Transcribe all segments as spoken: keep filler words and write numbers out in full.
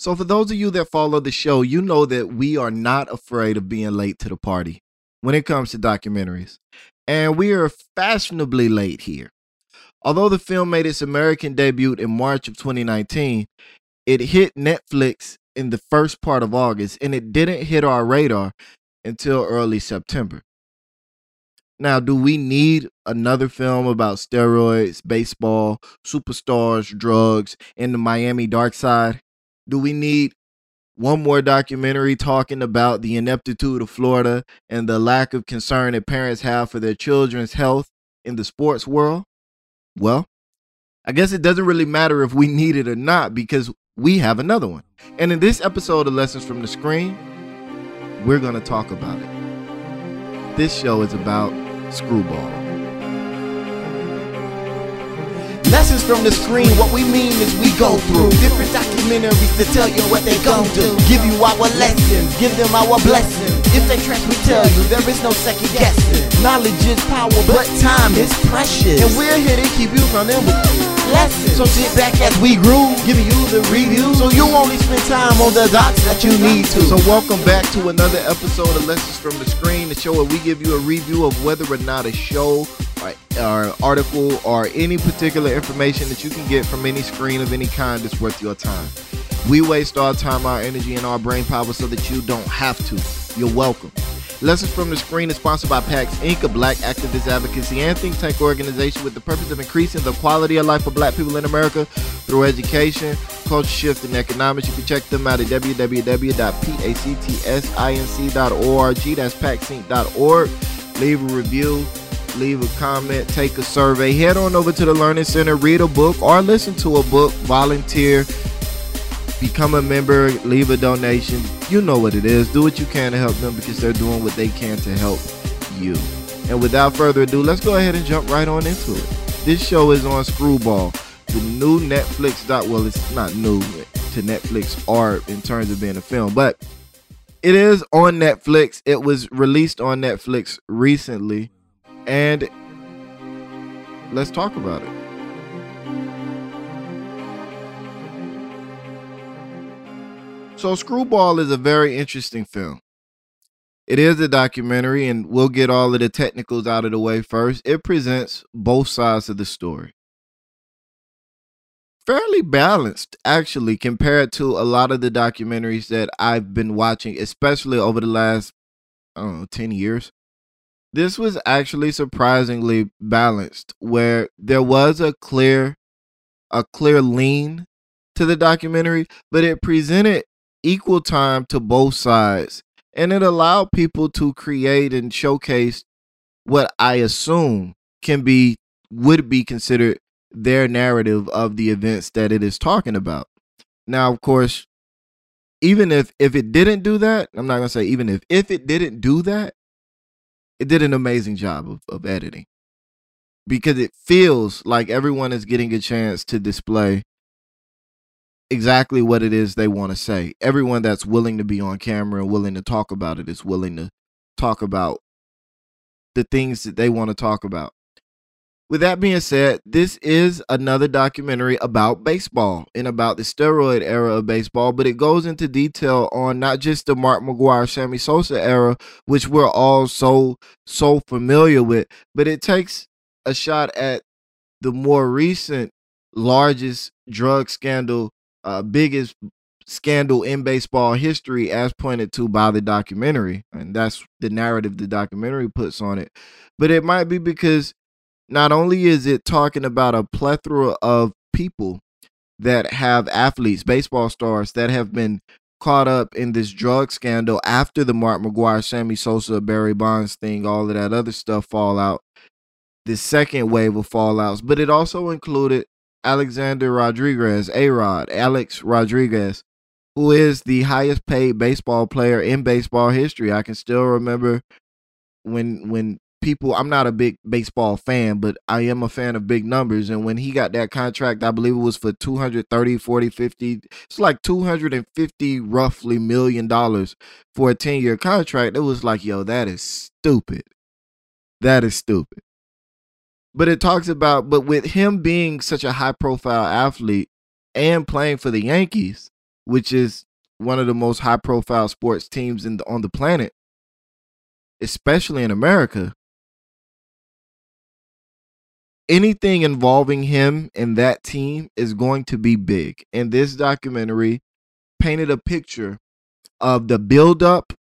So, for those of you that follow the show, you know that we are not afraid of being late to the party when it comes to documentaries. And we are fashionably late here. Although the film made its American debut in March of twenty nineteen, it hit Netflix in the first part of August and it didn't hit our radar until early September. Now, do we need another film about steroids, baseball, superstars, drugs, and the Miami dark side? Do we need one more documentary talking about the ineptitude of Florida and the lack of concern that parents have for their children's health in the sports world? Well, I guess it doesn't really matter if we need it or not because we have another one. And in this episode of Lessons from the Screen, we're going to talk about it. This show is about Screwball. Lessons from the screen, what we mean is we go through different documentaries to tell you what they gon' do. Give you our lessons, give them our blessings. If they trash, we tell you there is no second guessing. Knowledge is power, but time is precious. And we're here to keep you running with lessons. So sit back as we groove, giving you the review, so you only spend time on the dots that you need to. So welcome back to another episode of Lessons from the Screen, the show where we give you a review of whether or not a show or, or article or any particular information that you can get from any screen of any kind is worth your time. We waste our time, our energy, and our brain power so that you don't have to. You're welcome. Lessons from the Screen is sponsored by PAX Incorporated, a black activist advocacy and think tank organization with the purpose of increasing the quality of life for black people in America through education, culture shift, and economics. You can check them out at w w w dot pactsinc dot org. That's pax inc dot org. Leave a review, leave a comment, take a survey. Head on over to the Learning Center, read a book, or listen to a book, volunteer, become a member, leave a donation. You know what it is. Do what you can to help them because they're doing what they can to help you. And without further ado, let's go ahead and jump right on into it. This show is on Screwball, the new Netflix doc. Well, it's not new to Netflix art in terms of being a film, but it is on Netflix. It was released on Netflix recently, and let's talk about it. So Screwball is a very interesting film. It is a documentary, and we'll get all of the technicals out of the way first. It presents both sides of the story. Fairly balanced, actually, compared to a lot of the documentaries that I've been watching, especially over the last, I don't know, ten years. This was actually surprisingly balanced, where there was a clear, a clear lean to the documentary, but it presented equal time to both sides, and it allowed people to create and showcase what I assume can be would be considered their narrative of the events that it is talking about. Now, of course, even if if it didn't do that, I'm not gonna say even if if it didn't do that, it did an amazing job of, of editing, because it feels like everyone is getting a chance to display exactly what it is they want to say. Everyone that's willing to be on camera and willing to talk about it is willing to talk about the things that they want to talk about. With that being said, this is another documentary about baseball and about the steroid era of baseball, but it goes into detail on not just the Mark McGwire, Sammy Sosa era, which we're all so, so familiar with, but it takes a shot at the more recent, largest drug scandal, Uh, biggest scandal in baseball history, as pointed to by the documentary, and that's the narrative the documentary puts on it. But it might be because not only is it talking about a plethora of people that have athletes, baseball stars that have been caught up in this drug scandal after the Mark McGwire, Sammy Sosa, Barry Bonds thing, all of that other stuff fallout, the second wave of fallouts, but it also included Alexander Rodriguez, A-Rod, Alex Rodriguez, who is the highest paid baseball player in baseball history. I can still remember when when people, I'm not a big baseball fan, but I am a fan of big numbers. And when he got that contract, I believe it was for two hundred thirty, forty, fifty, it's like two hundred fifty roughly million dollars for a ten-year contract. It was like, yo, that is stupid. That is stupid. But it talks about, but with him being such a high profile athlete and playing for the Yankees, which is one of the most high profile sports teams in the, on the planet, especially in America, anything involving him and that team is going to be big. And this documentary painted a picture of the buildup,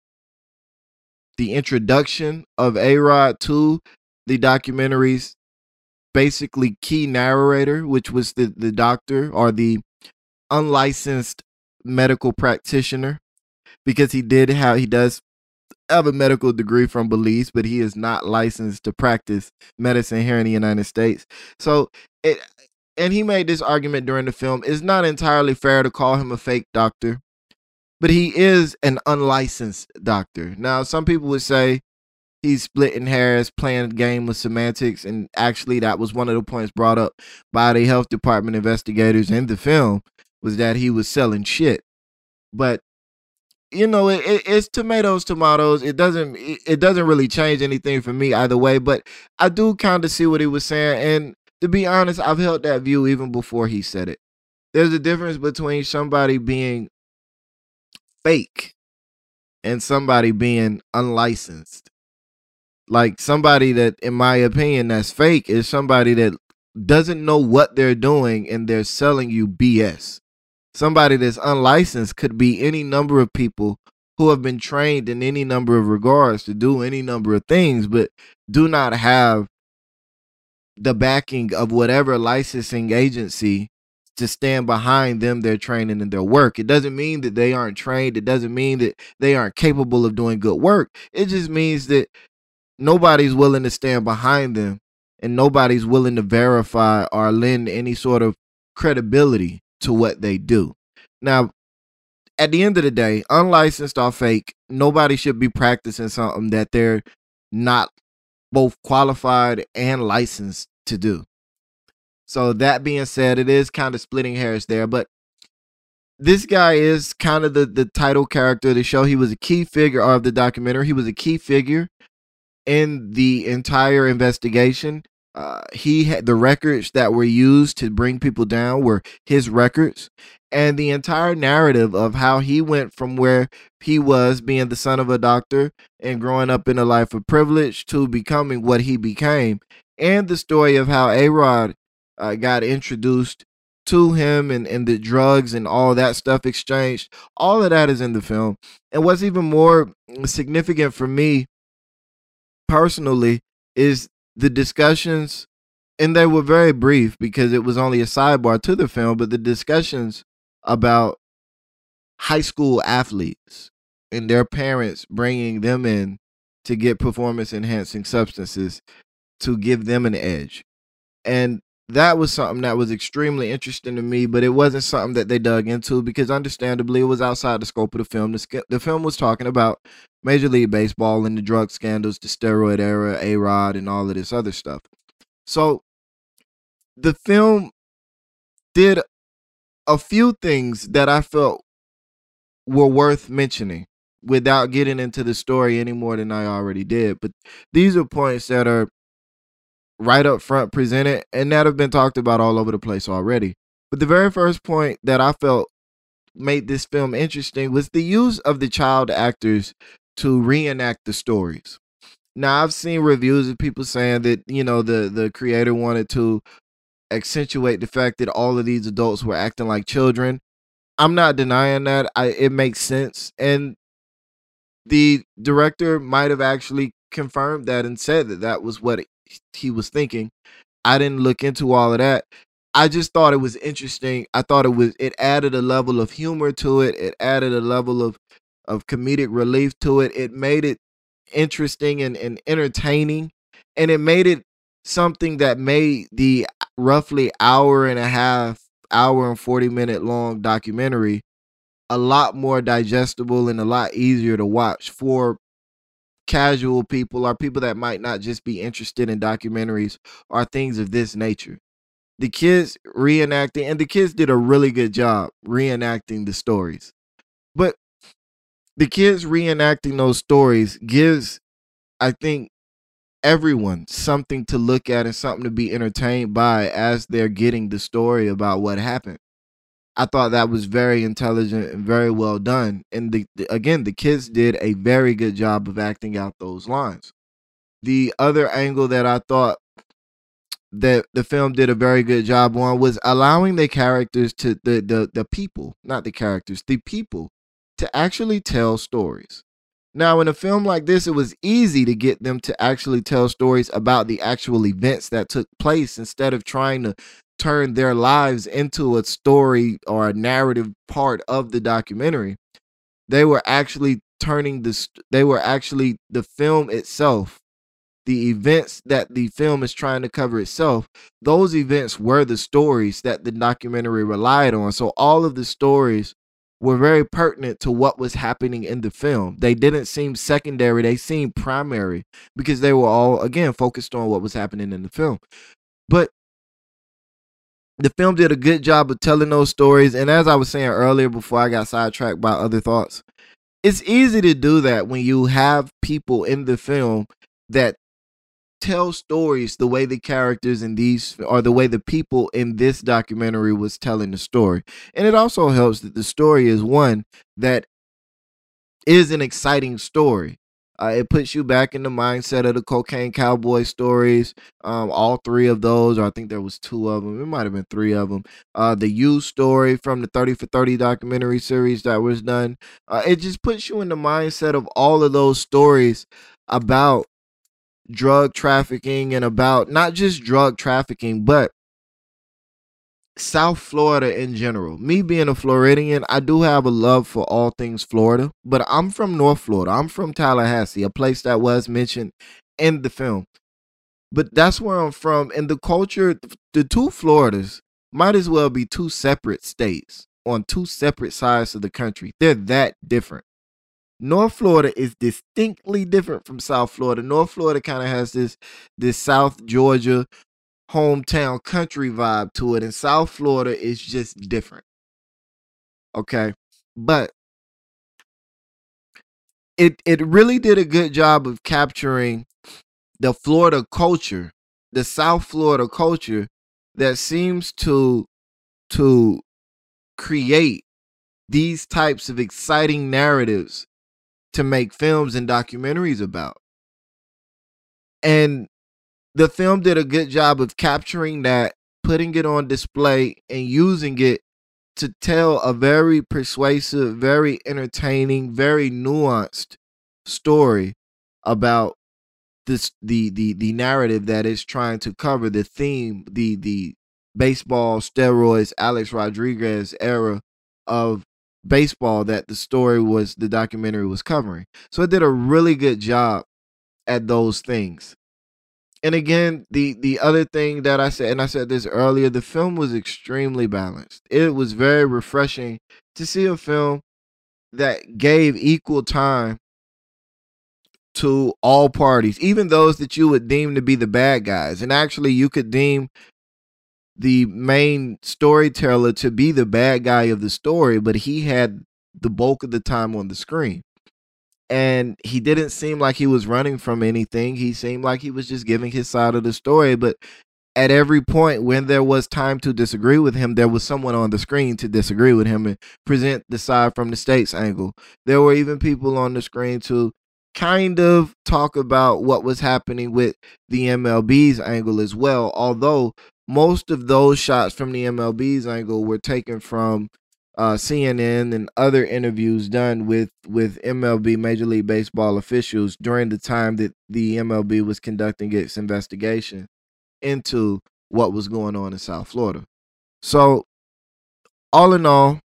the introduction of A-Rod to the documentary's basically key narrator, which was the, the doctor or the unlicensed medical practitioner, because he did have, he does have a medical degree from Belize, but he is not licensed to practice medicine here in the United States. So it, and he made this argument during the film, it's not entirely fair to call him a fake doctor, but he is an unlicensed doctor. Now, some people would say he's splitting hairs, playing a game with semantics, and actually that was one of the points brought up by the health department investigators in the film, was that he was selling shit. But you know, it, it, it's tomatoes, tomatoes. It doesn't, it, it doesn't really change anything for me either way. But I do kind of see what he was saying, and to be honest, I've held that view even before he said it. There's a difference between somebody being fake and somebody being unlicensed. Like, somebody that, in my opinion, that's fake is somebody that doesn't know what they're doing and they're selling you B S. Somebody that's unlicensed could be any number of people who have been trained in any number of regards to do any number of things, but do not have the backing of whatever licensing agency to stand behind them, their training and their work. It doesn't mean that they aren't trained. It doesn't mean that they aren't capable of doing good work. It just means that nobody's willing to stand behind them, and nobody's willing to verify or lend any sort of credibility to what they do. Now, at the end of the day, unlicensed or fake, nobody should be practicing something that they're not both qualified and licensed to do. So that being said, it is kind of splitting hairs there, but this guy is kind of the, the title character of the show. He was a key figure of the documentary. He was a key figure in the entire investigation. Uh, he had the records that were used to bring people down were his records, and the entire narrative of how he went from where he was, being the son of a doctor and growing up in a life of privilege, to becoming what he became, and the story of how A-Rod uh, got introduced to him, and, and the drugs and all that stuff exchanged. All of that is in the film. And what's even more significant for me personally is the discussions, and they were very brief because it was only a sidebar to the film, but the discussions about high school athletes and their parents bringing them in to get performance enhancing substances to give them an edge. And that was something that was extremely interesting to me, but it wasn't something that they dug into because understandably it was outside the scope of the film. The, the film was talking about Major League Baseball and the drug scandals, the steroid era, A-Rod, and all of this other stuff. So the film did a few things that I felt were worth mentioning without getting into the story any more than I already did. But these are points that are right up front presented and that have been talked about all over the place already. But the very first point that I felt made this film interesting was the use of the child actors to reenact the stories. Now, I've seen reviews of people saying that, you know, the, the creator wanted to accentuate the fact that all of these adults were acting like children. I'm not denying that. I, it makes sense. And the director might have actually confirmed that and said that that was what he was thinking. I didn't look into all of that. I just thought it was interesting. I thought it was, it added a level of humor to it. It added a level of, of comedic relief to it. It made it interesting and, and entertaining. And it made it something that made the roughly hour and a half, hour and forty minute long documentary a lot more digestible and a lot easier to watch for casual people or people that might not just be interested in documentaries or things of this nature. The kids reenacting, and the kids did a really good job reenacting the stories. But the kids reenacting those stories gives, I think, everyone something to look at and something to be entertained by as they're getting the story about what happened. I thought that was very intelligent and very well done. And the, the, again, the kids did a very good job of acting out those lines. The other angle that I thought that the film did a very good job on was allowing the characters to the the the people, not the characters, the people to actually tell stories. Now, in a film like this, it was easy to get them to actually tell stories about the actual events that took place instead of trying to turn their lives into a story or a narrative part of the documentary. They were actually turning this, they were actually the film itself, the events that the film is trying to cover itself, those events were the stories that the documentary relied on. So all of the stories were very pertinent to what was happening in the film. They didn't seem secondary, they seemed primary because they were all, again, focused on what was happening in the film. But the film did a good job of telling those stories. And as I was saying earlier before I got sidetracked by other thoughts, it's easy to do that when you have people in the film that tell stories the way the characters in these, or the way the people in this documentary was telling the story. And it also helps that the story is one that is an exciting story. Uh, it puts you back in the mindset of the Cocaine Cowboy stories. Um, all three of those, or I think there was two of them. It might have been three of them. Uh, the You story from the thirty for thirty documentary series that was done. Uh, it just puts you in the mindset of all of those stories about drug trafficking, and about not just drug trafficking, but South Florida in general. Me being a Floridian, I do have a love for all things Florida, but I'm from North Florida. I'm from Tallahassee, a place that was mentioned in the film. But that's where I'm from. And the culture, the two Floridas might as well be two separate states on two separate sides of the country. They're that different. North Florida is distinctly different from South Florida. North Florida kind of has this this South Georgia hometown country vibe to it, and South Florida is just different. Okay, but it it really did a good job of capturing the Florida culture, the South Florida culture that seems to to create these types of exciting narratives to make films and documentaries about. And the film did a good job of capturing that, putting it on display, and using it to tell a very persuasive, very entertaining, very nuanced story about this the the the narrative that is trying to cover, the theme, the the baseball, steroids, Alex Rodriguez era of baseball that the story was, the documentary was covering. So it did a really good job at those things. And again, the the other thing that I said, and I said this earlier, the film was extremely balanced. It was very refreshing to see a film that gave equal time to all parties, even those that you would deem to be the bad guys. And actually, you could deem the main storyteller to be the bad guy of the story, but he had the bulk of the time on the screen. And he didn't seem like he was running from anything. He seemed like he was just giving his side of the story. But at every point when there was time to disagree with him, there was someone on the screen to disagree with him and present the side from the state's angle. There were even people on the screen to kind of talk about what was happening with the M L B's angle as well, although most of those shots from the M L B's angle were taken from uh, C N N and other interviews done with, with M L B, Major League Baseball officials during the time that the M L B was conducting its investigation into what was going on in South Florida. So, all in all,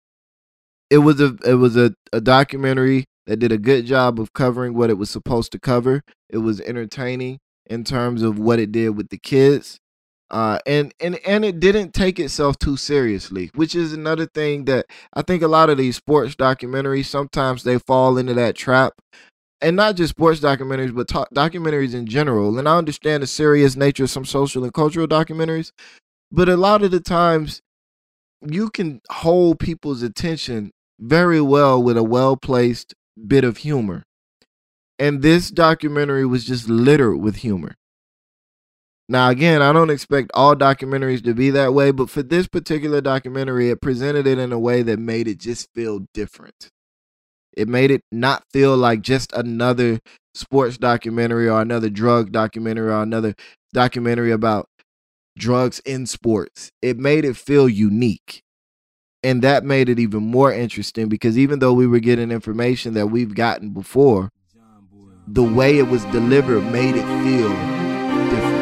it was a it was a, a documentary that did a good job of covering what it was supposed to cover. It was entertaining in terms of what it did with the kids. Uh, and, and, and it didn't take itself too seriously, which is another thing that I think a lot of these sports documentaries, sometimes they fall into that trap. And not just sports documentaries, but talk, documentaries in general. And I understand the serious nature of some social and cultural documentaries, but a lot of the times you can hold people's attention very well with a well-placed bit of humor. And this documentary was just littered with humor. Now, again, I don't expect all documentaries to be that way, but for this particular documentary, it presented it in a way that made it just feel different. It made it not feel like just another sports documentary or another drug documentary or another documentary about drugs in sports. It made it feel unique. And that made it even more interesting because even though we were getting information that we've gotten before, the way it was delivered made it feel different.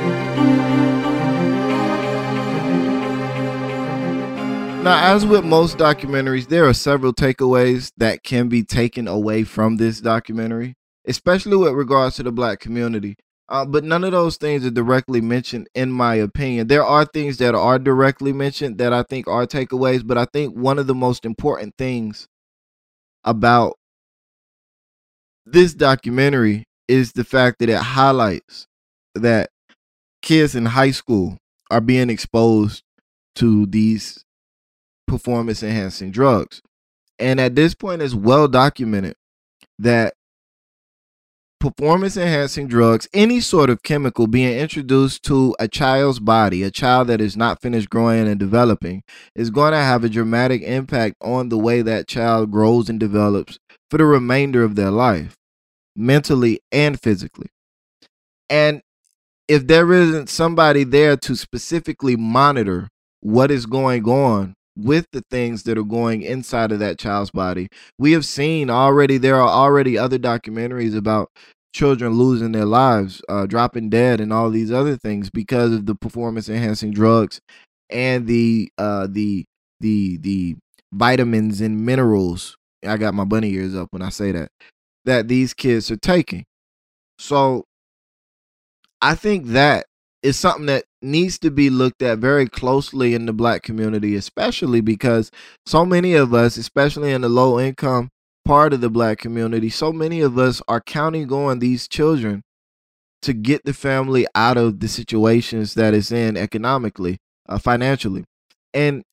Now, as with most documentaries, there are several takeaways that can be taken away from this documentary, especially with regards to the Black community. Uh, but none of those things are directly mentioned, in my opinion. There are things that are directly mentioned that I think are takeaways, but I think one of the most important things about this documentary is the fact that it highlights that kids in high school are being exposed to these performance enhancing drugs. And at this point, it's well documented that performance enhancing drugs, any sort of chemical being introduced to a child's body, a child that is not finished growing and developing, is going to have a dramatic impact on the way that child grows and develops for the remainder of their life, mentally and physically. And if there isn't somebody there to specifically monitor what is going on with the things that are going inside of that child's body, we have seen already, there are already other documentaries about children losing their lives, uh, dropping dead and all these other things because of the performance enhancing drugs and the uh, the the the vitamins and minerals. I got my bunny ears up when I say that, that these kids are taking. So I think that is something that needs to be looked at very closely in the Black community, especially because so many of us, especially in the low income part of the Black community, so many of us are counting on these children to get the family out of the situations that it's in economically, uh, financially. And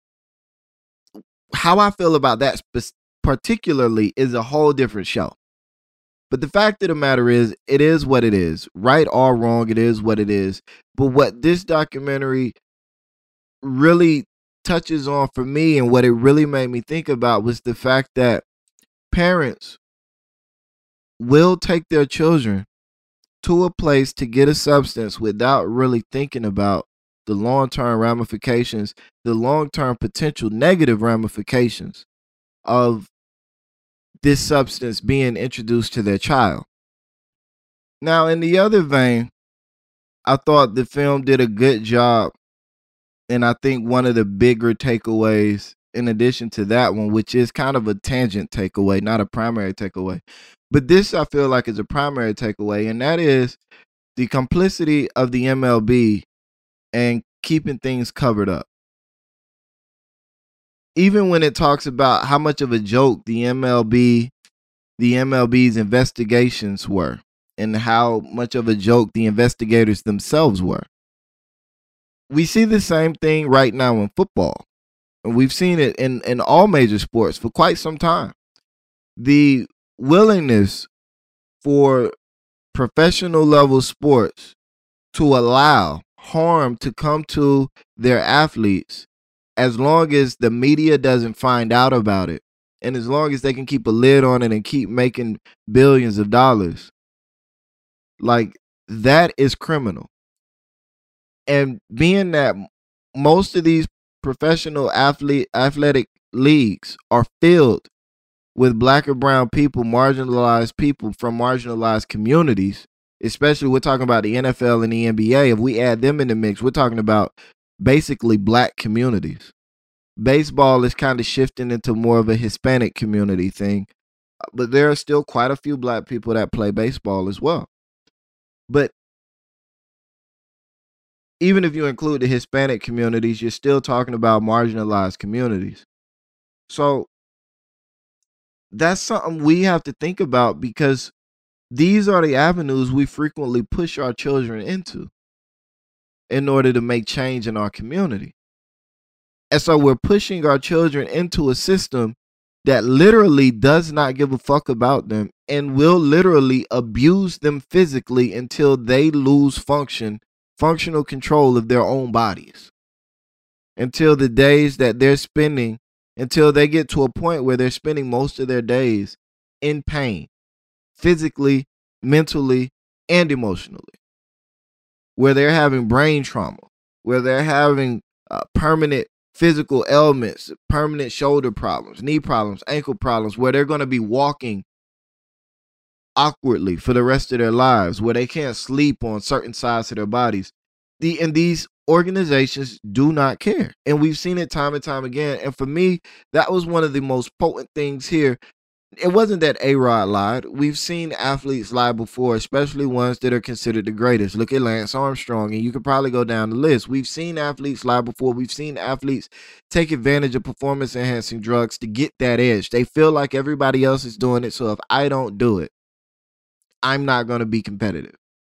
how I feel about that particularly is a whole different show. But the fact of the matter is, it is what it is. Right or wrong, it is what it is. But what this documentary really touches on for me and what it really made me think about was the fact that parents will take their children to a place to get a substance without really thinking about the long-term ramifications, the long-term potential negative ramifications of this substance being introduced to their child. Now, in the other vein, I thought the film did a good job, and I think one of the bigger takeaways, in addition to that one, which is kind of a tangent takeaway, not a primary takeaway, but this I feel like is a primary takeaway, and that is the complicity of the M L B and keeping things covered up. Even when it talks about how much of a joke the M L B, the M L B's investigations were, and how much of a joke the investigators themselves were. We see the same thing right now in football. And we've seen it in, in all major sports for quite some time. The willingness for professional level sports to allow harm to come to their athletes, as long as the media doesn't find out about it, and as long as they can keep a lid on it and keep making billions of dollars, like, that is criminal. And being that most of these professional athlete athletic leagues are filled with Black or brown people, marginalized people from marginalized communities, especially we're talking about the N F L and the N B A. If we add them in the mix, we're talking about basically Black communities. Baseball is kind of shifting into more of a Hispanic community thing, but there are still quite a few Black people that play baseball as well. But even if you include the Hispanic communities, you're still talking about marginalized communities. So that's something we have to think about, because these are the avenues we frequently push our children into in order to make change in our community. And so we're pushing our children into a system that literally does not give a fuck about them and will literally abuse them physically until they lose function functional control of their own bodies until the days that they're spending, until they get to a point where they're spending most of their days in pain, physically, mentally, and emotionally, where they're having brain trauma, where they're having uh, permanent physical ailments, permanent shoulder problems, knee problems, ankle problems, where they're going to be walking awkwardly for the rest of their lives, where they can't sleep on certain sides of their bodies. The and these organizations do not care. And we've seen it time and time again. And for me, that was one of the most potent things here. It wasn't that A-Rod lied. We've seen athletes lie before, especially ones that are considered the greatest. Look at Lance Armstrong, and you could probably go down the list. We've seen athletes lie before. We've seen athletes take advantage of performance-enhancing drugs to get that edge. They feel like everybody else is doing it, so if I don't do it, I'm not going to be competitive.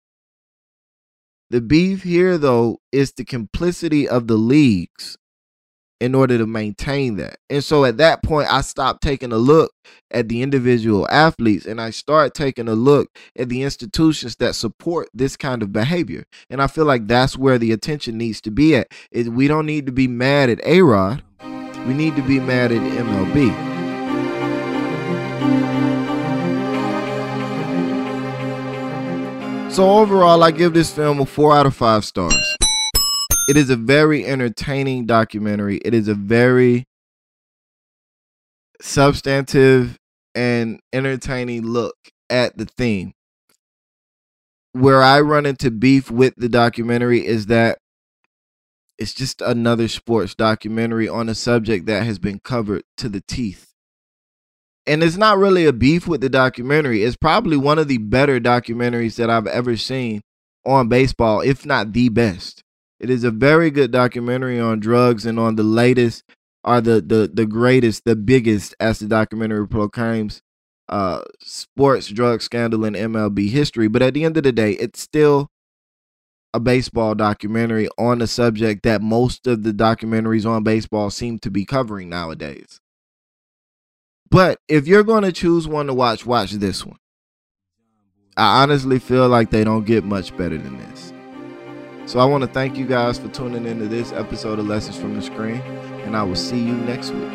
The beef here, though, is the complicity of the leagues in order to maintain that. And so at that point, I stopped taking a look at the individual athletes and I start taking a look at the institutions that support this kind of behavior. And I feel like that's where the attention needs to be at. Is we don't need to be mad at A-Rod. We need to be mad at M L B. So overall, I give this film a four out of five stars. It is a very entertaining documentary. It is a very substantive and entertaining look at the theme. Where I run into beef with the documentary is that it's just another sports documentary on a subject that has been covered to the teeth. And it's not really a beef with the documentary. It's probably one of the better documentaries that I've ever seen on baseball, if not the best. It is a very good documentary on drugs and on the latest, or the the the greatest, the biggest, as the documentary proclaims, uh, sports drug scandal in M L B history. But at the end of the day, it's still a baseball documentary on a subject that most of the documentaries on baseball seem to be covering nowadays. But if you're going to choose one to watch, watch this one. I honestly feel like they don't get much better than this. So I want to thank you guys for tuning into this episode of Lessons from the Screen, and I will see you next week.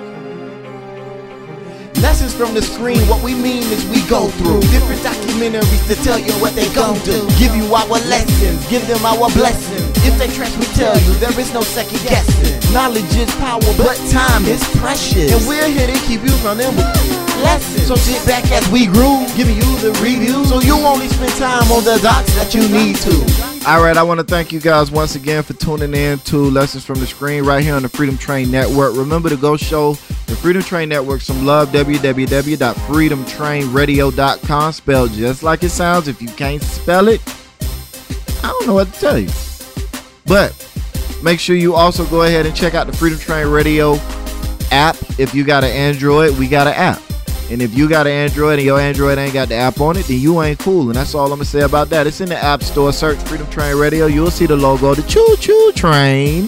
Lessons from the screen, what we mean is we go through different documentaries to tell you what they gon' do. Give you our lessons, give them our blessings. If they trash, we tell you there is no second guessing. Knowledge is power, but time is precious. And we're here to keep you running with lessons. So sit back as we groove, giving you the review, so you only spend time on the dots that you need to. All right, I want to thank you guys once again for tuning in to Lessons from the Screen right here on the Freedom Train Network. Remember to go show the Freedom Train Network some love. w w w dot freedom train radio dot com, spelled just like it sounds. If you can't spell it, I don't know what to tell you. But make sure you also go ahead and check out the Freedom Train Radio app. If you got an Android, we got an app. And if you got an Android and your Android ain't got the app on it, then you ain't cool. And that's all I'm going to say about that. It's in the App Store. Search Freedom Train Radio. You'll see the logo, the choo-choo train,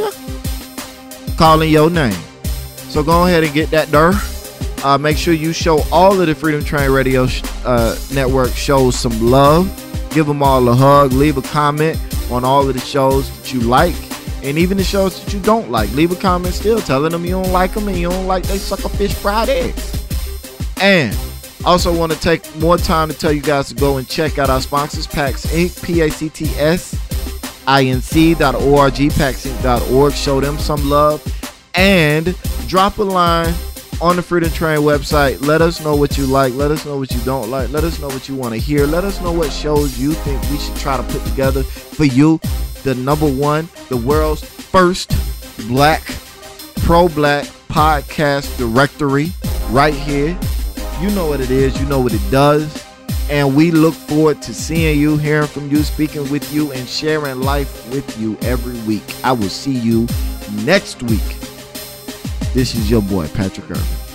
calling your name. So go ahead and get that there. Uh, make sure you show all of the Freedom Train Radio sh- uh, Network shows some love. Give them all a hug. Leave a comment on all of the shows that you like. And even the shows that you don't like. Leave a comment still telling them you don't like them and you don't like they sucker fish fried eggs. And also want to take more time to tell you guys to go and check out our sponsors, PAX Incorporated, P A C T S I N C dot org, pax inc dot org. Show them some love and drop a line on the Freedom Train website. Let us know what you like. Let us know what you don't like. Let us know what you want to hear. Let us know what shows you think we should try to put together for you. The number one, the world's first black, pro-black podcast directory right here. You know what it is. You know what it does. And we look forward to seeing you, hearing from you, speaking with you, and sharing life with you every week. I will see you next week. This is your boy, Patrick Irvin.